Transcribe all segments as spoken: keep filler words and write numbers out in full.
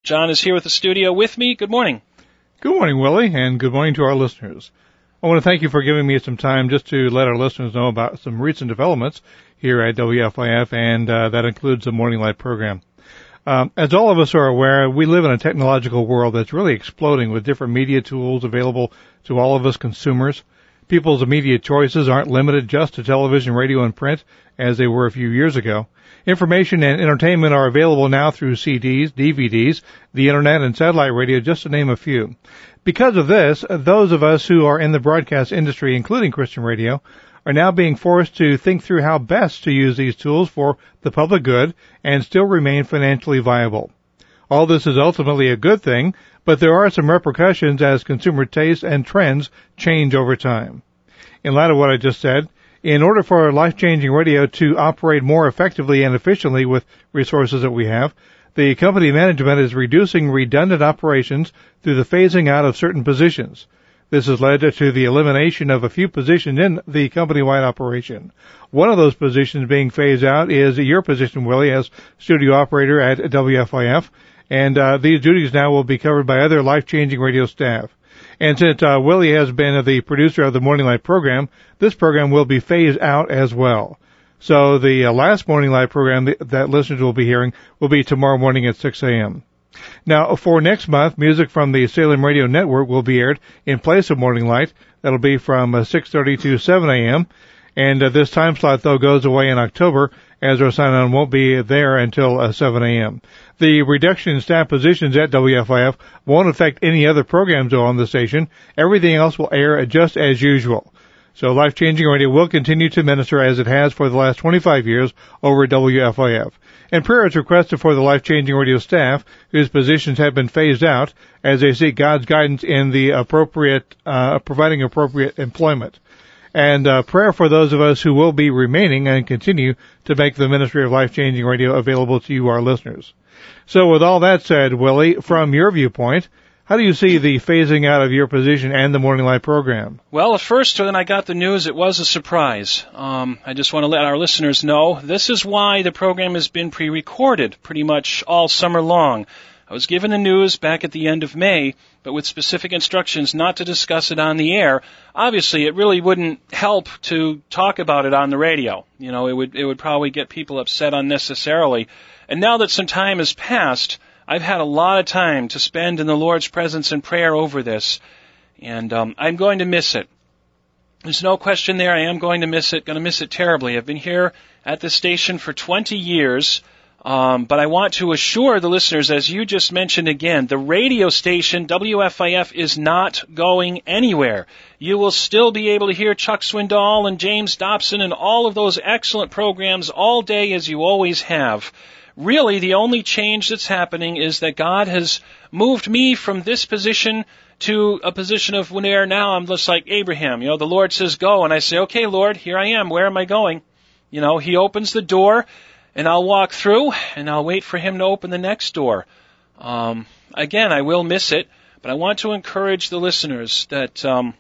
John is here with the studio with me. Good morning. Good morning, Willie, and good morning to our listeners. I want to thank you for giving me some time just to let our listeners know about some recent developments here at W F I F, and uh, that includes the Morning Light program. Um, as all of us are aware, we live in a technological world that's really exploding with different media tools available to all of us consumers. People's immediate choices aren't limited just to television, radio, and print as they were a few years ago. Information and entertainment are available now through C Ds, D V Ds, the Internet, and satellite radio, just to name a few. Because of this, those of us who are in the broadcast industry, including Christian radio, are now being forced to think through how best to use these tools for the public good and still remain financially viable. All this is ultimately a good thing, but there are some repercussions as consumer tastes and trends change over time. In light of what I just said, in order for life-changing radio to operate more effectively and efficiently with resources that we have, the company management is reducing redundant operations through the phasing out of certain positions. This has led to the elimination of a few positions in the company-wide operation. One of those positions being phased out is your position, Willie, as studio operator at W F I F, and uh, these duties now will be covered by other life-changing radio staff. And since uh, Willie has been the producer of the Morning Light program, this program will be phased out as well. So the uh, last Morning Light program that, that listeners will be hearing will be tomorrow morning at six a.m. Now, for next month, music from the Salem Radio Network will be aired in place of Morning Light. That'll be from uh, six thirty to seven a.m. And uh, this time slot, though, goes away in October, as our sign-on won't be there until uh, seven a.m. The reduction in staff positions at W F I F won't affect any other programs on the station. Everything else will air just as usual. So Life-Changing Radio will continue to minister as it has for the last twenty-five years over at W F I F. And prayer is requested for the Life-Changing Radio staff whose positions have been phased out as they seek God's guidance in the appropriate, uh, providing appropriate employment. And uh, prayer for those of us who will be remaining and continue to make the ministry of Life-Changing Radio available to you, our listeners. So with all that said, Willie, from your viewpoint, how do you see the phasing out of your position and the Morning Light program? Well, at first, when I got the news, it was a surprise. Um, I just want to let our listeners know this is why the program has been pre-recorded pretty much all summer long. I was given the news back at the end of May, but with specific instructions not to discuss it on the air. Obviously, it really wouldn't help to talk about it on the radio. You know, it would it would probably get people upset unnecessarily. And now that some time has passed, I've had a lot of time to spend in the Lord's presence and prayer over this, and um, I'm going to miss it. There's no question there. I am going to miss it, going to miss it terribly. I've been here at this station for twenty years, um, but I want to assure the listeners, as you just mentioned again, the radio station, W F I F, is not going anywhere. You will still be able to hear Chuck Swindoll and James Dobson and all of those excellent programs all day as you always have. Really, the only change that's happening is that God has moved me from this position to a position of where now I'm just like Abraham. You know, the Lord says go, and I say, okay, Lord, here I am. Where am I going? You know, He opens the door, and I'll walk through, and I'll wait for Him to open the next door. Um, again, I will miss it, but I want to encourage the listeners that um,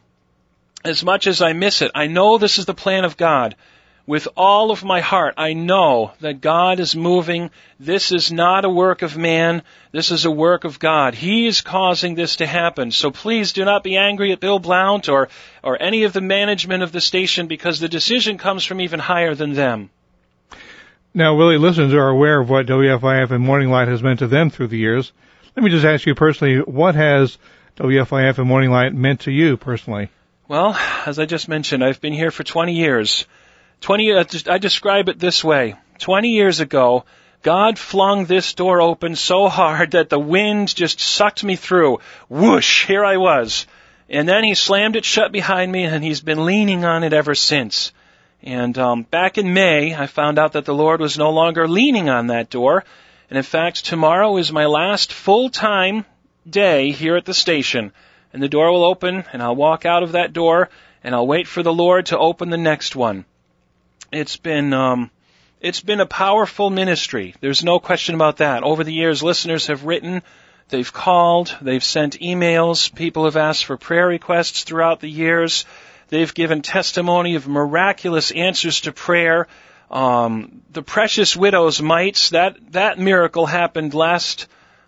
as much as I miss it, I know this is the plan of God. With all of my heart, I know that God is moving. This is not a work of man. This is a work of God. He is causing this to happen. So please do not be angry at Bill Blount or, or any of the management of the station, because the decision comes from even higher than them. Now, Willie, listeners are aware of what W F I F and Morning Light has meant to them through the years. Let me just ask you personally, what has W F I F and Morning Light meant to you personally? Well, as I just mentioned, I've been here for twenty years. Twenty, I describe it this way. Twenty years ago, God flung this door open so hard that the wind just sucked me through. Whoosh, here I was. And then He slammed it shut behind me, and He's been leaning on it ever since. And um, back in May, I found out that the Lord was no longer leaning on that door. And in fact, tomorrow is my last full-time day here at the station. And the door will open, and I'll walk out of that door, and I'll wait for the Lord to open the next one. It's been um, it's been a powerful ministry. There's no question about that. Over the years, listeners have written, they've called, they've sent emails, people have asked for prayer requests throughout the years. They've given testimony of miraculous answers to prayer. Um, the precious widow's mites, that that miracle happened last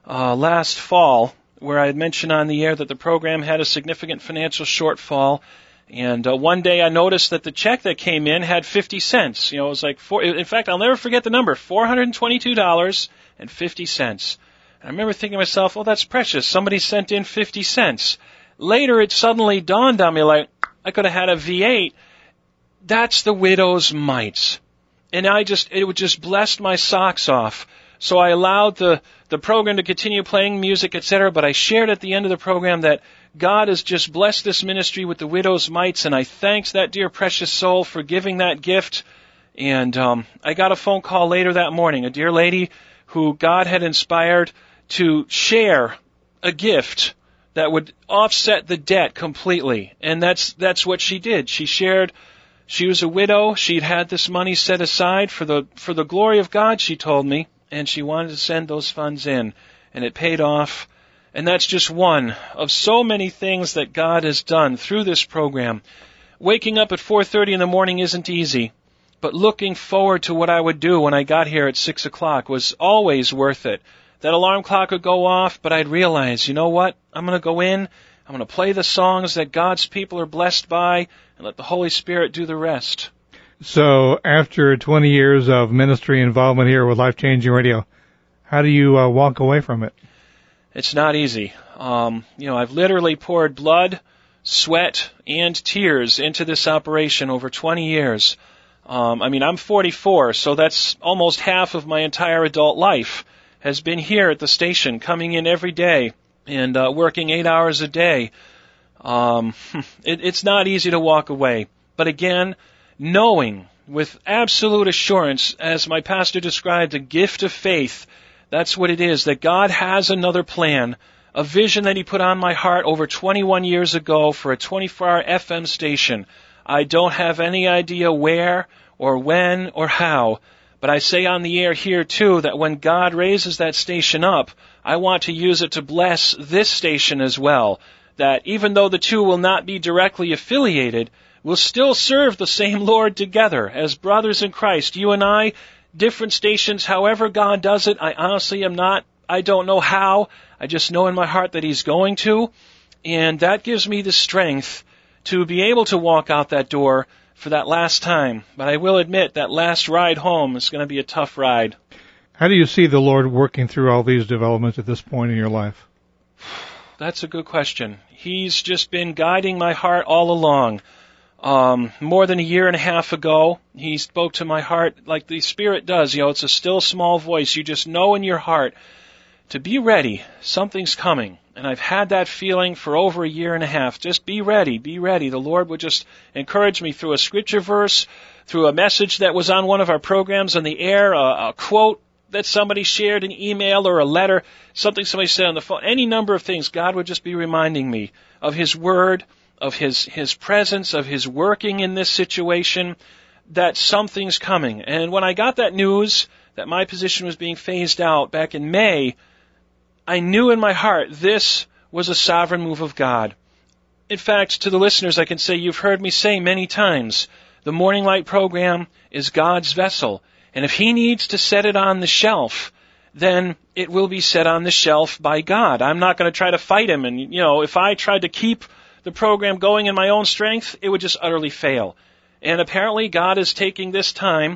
uh, last fall, where I had mentioned on the air that the program had a significant financial shortfall. And uh, one day I noticed that the check that came in had fifty cents. You know, it was like, four, in fact, I'll never forget the number, four hundred twenty-two dollars and fifty cents. And I remember thinking to myself, oh, that's precious. Somebody sent in fifty cents. Later, it suddenly dawned on me, like, I could have had a V eight. That's the widow's mites. And I just, it would just blessed my socks off. So I allowed the, the program to continue playing music, et cetera, but I shared at the end of the program that God has just blessed this ministry with the widow's mites, and I thanks that dear precious soul for giving that gift. And um, I got a phone call later that morning, a dear lady who God had inspired to share a gift that would offset the debt completely. And that's that's what she did. She shared. She was a widow. She'd had this money set aside for the for the glory of God, she told me, and she wanted to send those funds in, and it paid off. And that's just one of so many things that God has done through this program. Waking up at four thirty in the morning isn't easy, but looking forward to what I would do when I got here at six o'clock was always worth it. That alarm clock would go off, but I'd realize, you know what? I'm going to go in, I'm going to play the songs that God's people are blessed by, and let the Holy Spirit do the rest. So after twenty years of ministry involvement here with Life Changing Radio, how do you uh, walk away from it? It's not easy. Um, you know, I've literally poured blood, sweat, and tears into this operation over twenty years. Um, I mean, I'm forty-four, so that's almost half of my entire adult life has been here at the station, coming in every day and uh, working eight hours a day. Um, it, it's not easy to walk away. But again, knowing with absolute assurance, as my pastor described, a gift of faith, that's what it is, that God has another plan, a vision that He put on my heart over twenty-one years ago for a twenty-four hour F M station. I don't have any idea where or when or how, but I say on the air here too that when God raises that station up, I want to use it to bless this station as well. That even though the two will not be directly affiliated, we'll still serve the same Lord together as brothers in Christ. You and I, different stations, however God does it, I honestly am not, I don't know how. I just know in my heart that He's going to. And that gives me the strength to be able to walk out that door for that last time. But I will admit that last ride home is going to be a tough ride. How do you see the Lord working through all these developments at this point in your life? That's a good question. He's just been guiding my heart all along. Um, more than a year and a half ago, He spoke to my heart like the Spirit does. You know, it's a still small voice. You just know in your heart to be ready. Something's coming. And I've had that feeling for over a year and a half. Just be ready, be ready. The Lord would just encourage me through a scripture verse, through a message that was on one of our programs on the air, a, a quote that somebody shared, an email or a letter, something somebody said on the phone, any number of things. God would just be reminding me of His Word, of His His presence, of His working in this situation, that something's coming. And when I got that news that my position was being phased out back in May, I knew in my heart this was a sovereign move of God. In fact, to the listeners, I can say you've heard me say many times, the Morning Light program is God's vessel. And if He needs to set it on the shelf, then it will be set on the shelf by God. I'm not going to try to fight Him. And, you know, if I tried to keep the program going in my own strength, it would just utterly fail. And apparently God is taking this time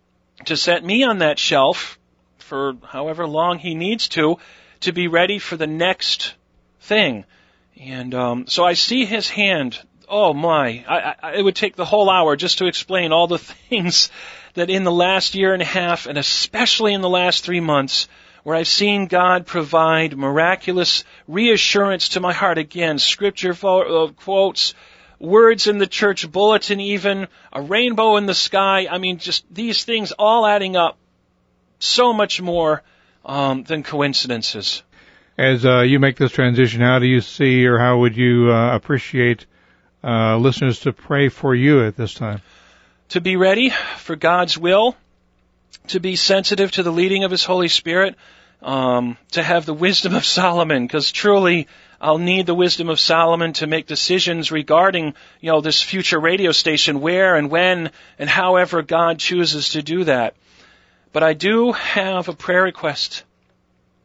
to set me on that shelf for however long He needs to, to be ready for the next thing. And um, so I see His hand. Oh my, I, I, it would take the whole hour just to explain all the things that in the last year and a half, and especially in the last three months, where I've seen God provide miraculous reassurance to my heart again, scripture vo- uh, quotes, words in the church bulletin even, a rainbow in the sky. I mean, just these things all adding up so much more um, than coincidences. As uh, you make this transition, how do you see or how would you uh, appreciate uh, listeners to pray for you at this time? To be ready for God's will, to be sensitive to the leading of His Holy Spirit, um, to have the wisdom of Solomon, because truly I'll need the wisdom of Solomon to make decisions regarding, you know, this future radio station, where and when and however God chooses to do that. But I do have a prayer request.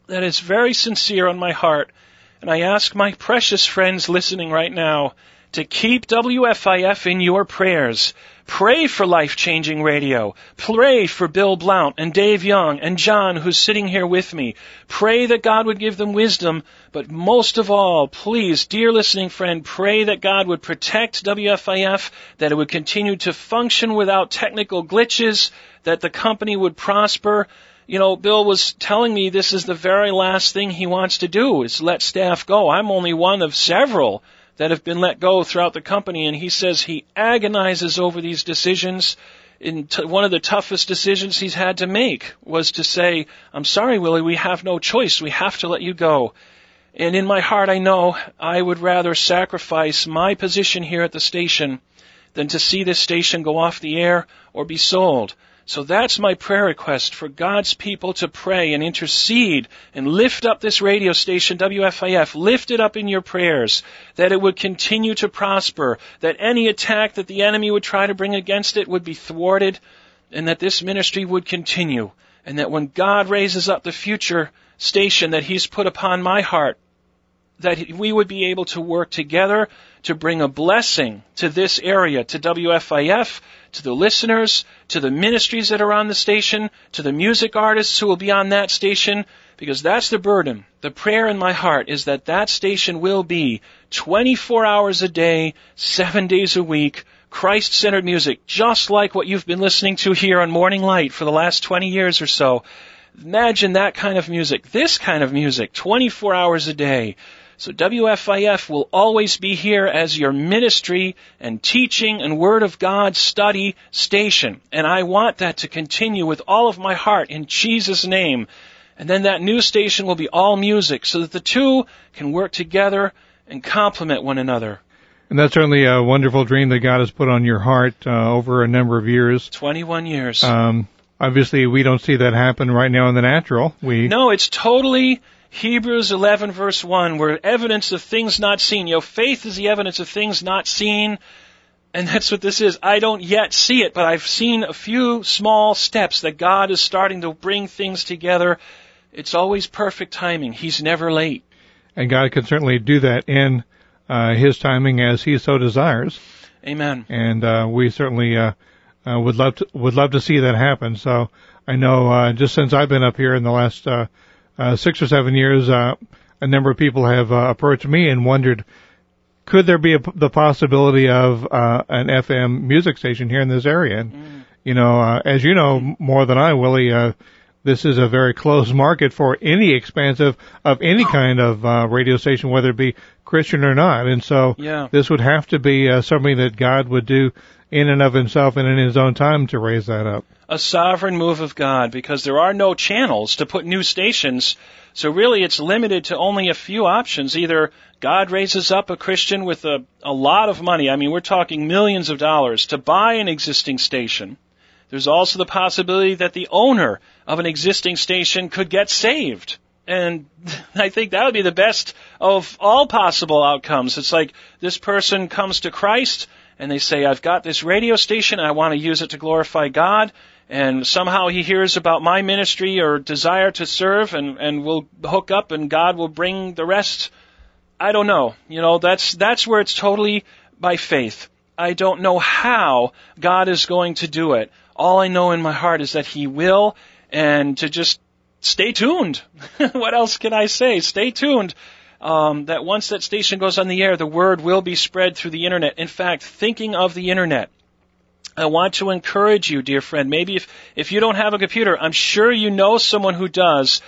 that is very sincere on my heart. And I ask my precious friends listening right now to keep W F I F in your prayers. Pray for Life-Changing Radio. Pray for Bill Blount and Dave Young and John, who's sitting here with me. Pray that God would give them wisdom. But most of all, please, dear listening friend, pray that God would protect W F I F, that it would continue to function without technical glitches, that the company would prosper. You know, Bill was telling me this is the very last thing he wants to do, is let staff go. I'm only one of several that have been let go throughout the company, and he says he agonizes over these decisions. In t- one of the toughest decisions he's had to make was to say, I'm sorry, Willie, we have no choice. We have to let you go. And in my heart, I know I would rather sacrifice my position here at the station than to see this station go off the air or be sold. So that's my prayer request, for God's people to pray and intercede and lift up this radio station, W F I F, lift it up in your prayers, that it would continue to prosper, that any attack that the enemy would try to bring against it would be thwarted, and that this ministry would continue, and that when God raises up the future station that He's put upon my heart, that we would be able to work together to bring a blessing to this area, to W F I F, to the listeners, to the ministries that are on the station, to the music artists who will be on that station, because that's the burden. The prayer in my heart is that that station will be twenty-four hours a day, seven days a week, Christ-centered music, just like what you've been listening to here on Morning Light for the last twenty years or so. Imagine that kind of music, this kind of music, twenty-four hours a day. So W F I F will always be here as your ministry and teaching and Word of God study station. And I want that to continue with all of my heart in Jesus' name. And then that new station will be all music so that the two can work together and complement one another. And that's certainly a wonderful dream that God has put on your heart uh, over a number of years. twenty-one years. Um, obviously, we don't see that happen right now in the natural. We No, it's totally Hebrews eleven verse one, where evidence of things not seen. You know, faith is the evidence of things not seen, and that's what this is. I don't yet see it, but I've seen a few small steps that God is starting to bring things together. It's always perfect timing. He's never late. And God can certainly do that in uh, His timing as He so desires. Amen. And uh, we certainly uh, uh, would love to would love to see that happen. So I know uh, just since I've been up here in the last uh, Uh, six or seven years, uh, a number of people have uh, approached me and wondered, could there be a, the possibility of uh, an F M music station here in this area? And, mm. you know, uh, as you know more than I, Willie, uh, this is a very closed market for any expansive of any kind of uh, radio station, whether it be Christian or not. And so yeah. this would have to be uh, something that God would do in and of Himself and in His own time to raise that up. A sovereign move of God, because there are no channels to put new stations. So really it's limited to only a few options. Either God raises up a Christian with a, a lot of money. I mean, we're talking millions of dollars to buy an existing station. There's also the possibility that the owner of an existing station could get saved. And I think that would be the best of all possible outcomes. It's like this person comes to Christ and they say, I've got this radio station and I want to use it to glorify God. And somehow he hears about my ministry or desire to serve and, and we'll hook up and God will bring the rest. I don't know. You know, that's, that's where it's totally by faith. I don't know how God is going to do it. All I know in my heart is that He will, and to just stay tuned. What else can I say? Stay tuned. Um, that once that station goes on the air, the word will be spread through the internet. In fact, thinking of the internet, I want to encourage you, dear friend, maybe if, if you don't have a computer, I'm sure you know someone who does,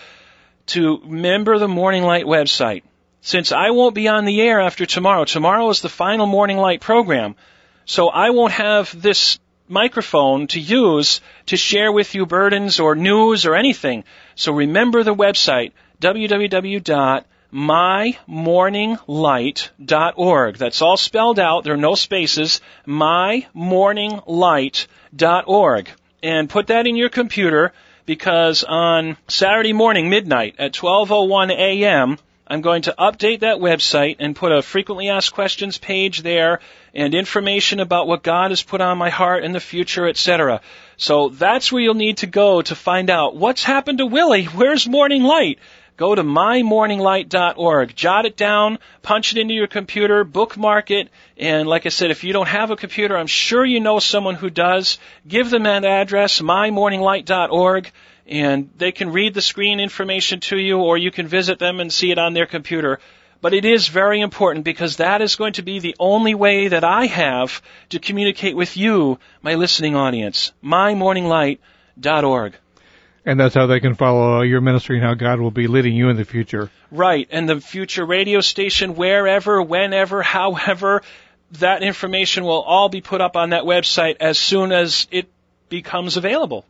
to member the Morning Light website. Since I won't be on the air after tomorrow, tomorrow is the final Morning Light program, so I won't have this microphone to use to share with you burdens or news or anything. So remember the website, w w w dot my morning light dot org. That's all spelled out. There are no spaces. my morning light dot org. And put that in your computer, because on Saturday morning, midnight, at twelve oh one a.m., I'm going to update that website and put a frequently asked questions page there and information about what God has put on my heart in the future, et cetera. So that's where you'll need to go to find out what's happened to Willie. Where's Morning Light? go to my morning light dot org. Jot it down, punch it into your computer, bookmark it, and like I said, if you don't have a computer, I'm sure you know someone who does. Give them that address, my morning light dot org, and they can read the screen information to you, or you can visit them and see it on their computer. But it is very important because that is going to be the only way that I have to communicate with you, my listening audience, my morning light dot org. And that's how they can follow your ministry and how God will be leading you in the future. Right, and the future radio station, wherever, whenever, however, that information will all be put up on that website as soon as it becomes available.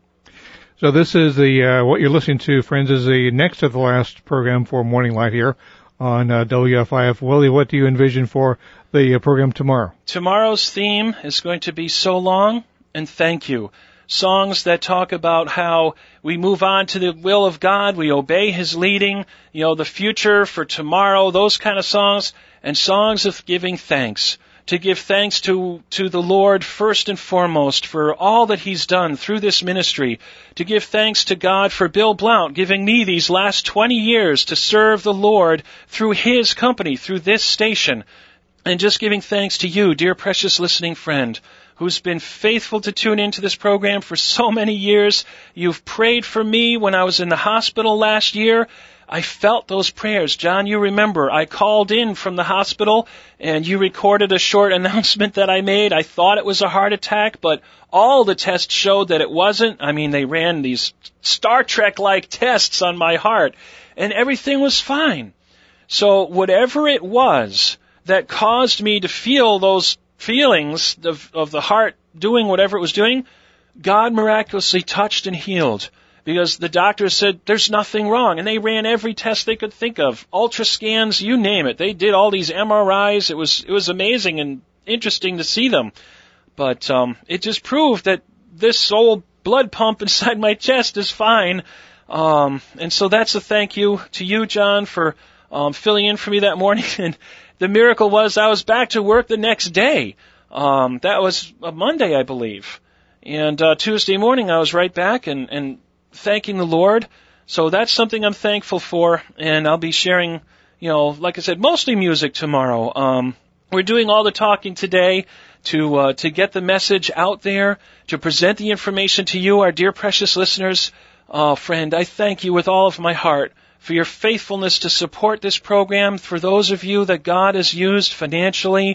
So this is the, uh, what you're listening to, friends, is the next to the last program for Morning Light here on uh, W F I F. Willie, what do you envision for the uh, program tomorrow? Tomorrow's theme is going to be So Long and Thank You. Songs that talk about how we move on to the will of God, we obey His leading, you know, the future for tomorrow, those kind of songs, and songs of giving thanks. To give thanks to, to the Lord first and foremost for all that He's done through this ministry. To give thanks to God for Bill Blount giving me these last twenty years to serve the Lord through His company, through this station. And just giving thanks to you, dear precious listening friend, who's been faithful to tune into this program for so many years. You've prayed for me when I was in the hospital last year. I felt those prayers. John, you remember, I called in from the hospital and you recorded a short announcement that I made. I thought it was a heart attack, but all the tests showed that it wasn't. I mean, they ran these Star Trek-like tests on my heart, and everything was fine. So whatever it was that caused me to feel those feelings of, of the heart doing whatever it was doing, God miraculously touched and healed. Because the doctors said, there's nothing wrong. And they ran every test they could think of. Ultra scans, you name it. They did all these M R Is. It was it was amazing and interesting to see them. But um, it just proved that this old blood pump inside my chest is fine. Um, and so that's a thank you to you, John, for um, filling in for me that morning. And the miracle was I was back to work the next day. Um, that was a Monday, I believe. And uh, Tuesday morning I was right back and, and thanking the Lord. So that's something I'm thankful for, and I'll be sharing, you know, like I said, mostly music tomorrow. Um, we're doing all the talking today to uh, to get the message out there, to present the information to you, our dear precious listeners. Uh, friend, I thank you with all of my heart for your faithfulness to support this program. For those of you that God has used financially,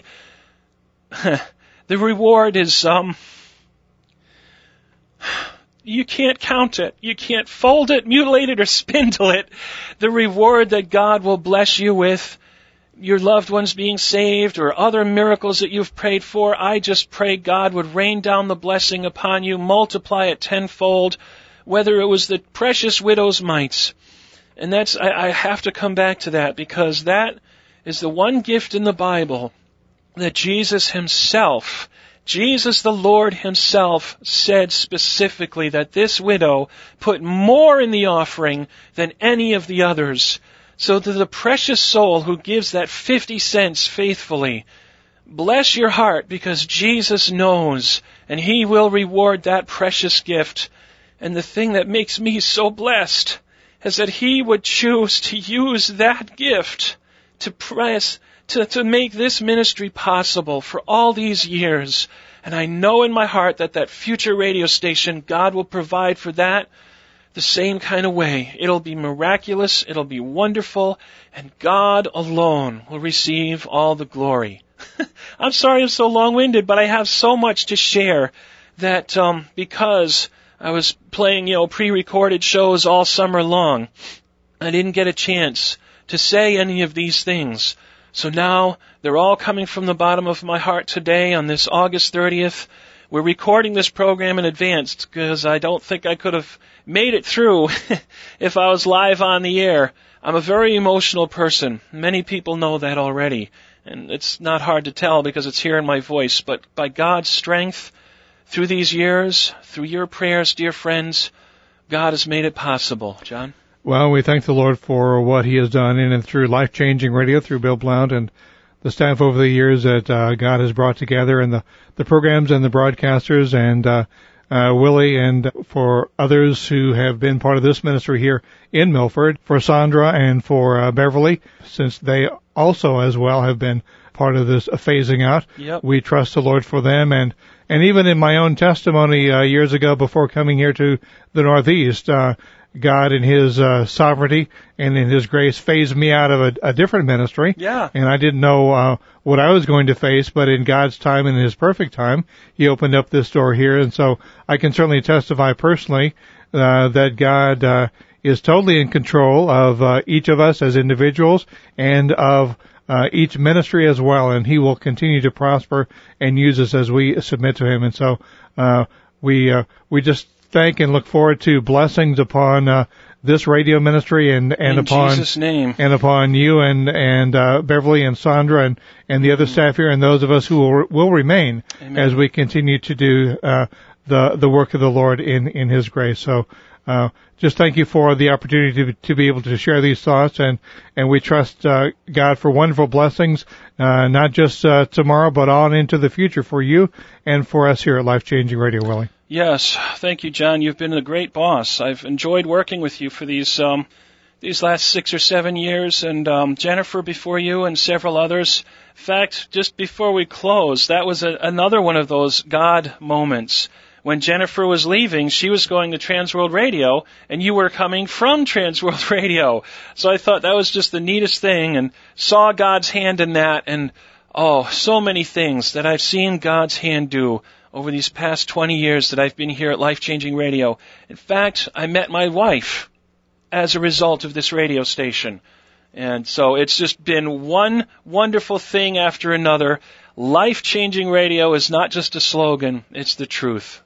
the reward is um. You can't count it. You can't fold it, mutilate it, or spindle it. The reward that God will bless you with, your loved ones being saved, or other miracles that you've prayed for, I just pray God would rain down the blessing upon you, multiply it tenfold, whether it was the precious widow's mites. And that's, I, I have to come back to that, because that is the one gift in the Bible that Jesus Himself Jesus the Lord Himself said specifically that this widow put more in the offering than any of the others. So to the precious soul who gives that fifty cents faithfully, bless your heart, because Jesus knows, and He will reward that precious gift. And the thing that makes me so blessed is that He would choose to use that gift to press To, to make this ministry possible for all these years. And I know in my heart that that future radio station, God will provide for that the same kind of way. It'll be miraculous, it'll be wonderful, and God alone will receive all the glory. I'm sorry I'm so long-winded, but I have so much to share that um, because I was playing, you know, pre-recorded shows all summer long, I didn't get a chance to say any of these things. So now they're all coming from the bottom of my heart today on this August thirtieth. We're recording this program in advance because I don't think I could have made it through if I was live on the air. I'm a very emotional person. Many people know that already. And it's not hard to tell because it's here in my voice. But by God's strength, through these years, through your prayers, dear friends, God has made it possible. John? Well, we thank the Lord for what He has done in and through Life-Changing Radio, through Bill Blount and the staff over the years that uh, God has brought together, and the, the programs and the broadcasters. And uh, uh, Willie, and for others who have been part of this ministry here in Milford, for Sandra and for uh, Beverly, since they also as well have been part of this uh, phasing out. Yep. We trust the Lord for them. And, and even in my own testimony uh, years ago before coming here to the Northeast, uh, God in His uh, sovereignty and in His grace phased me out of a, a different ministry. Yeah. And I didn't know uh, what I was going to face, but in God's time and in His perfect time, He opened up this door here. And so I can certainly testify personally uh, that God uh, is totally in control of uh, each of us as individuals and of uh, each ministry as well. And He will continue to prosper and use us as we submit to Him. And so uh, we uh, we just thank and look forward to blessings upon uh, this radio ministry and and in upon Jesus' name. and upon you and and uh, Beverly and Sandra and and the other mm-hmm. staff here and those of us who will will remain Amen. As we continue to do uh, the the work of the Lord in in His grace. So uh, just thank you for the opportunity to to be able to share these thoughts, and and we trust uh, God for wonderful blessings, uh, not just uh, tomorrow but on into the future for you and for us here at Life Changing Radio, Willie. Yes, thank you, John. You've been a great boss. I've enjoyed working with you for these um, these last six or seven years, and um, Jennifer before you and several others. In fact, just before we close, that was a, another one of those God moments. When Jennifer was leaving, she was going to Transworld Radio, and you were coming from Transworld Radio. So I thought that was just the neatest thing, and saw God's hand in that, and oh, so many things that I've seen God's hand do over these past twenty years that I've been here at Life Changing Radio. In fact, I met my wife as a result of this radio station. And so it's just been one wonderful thing after another. Life Changing Radio is not just a slogan, it's the truth.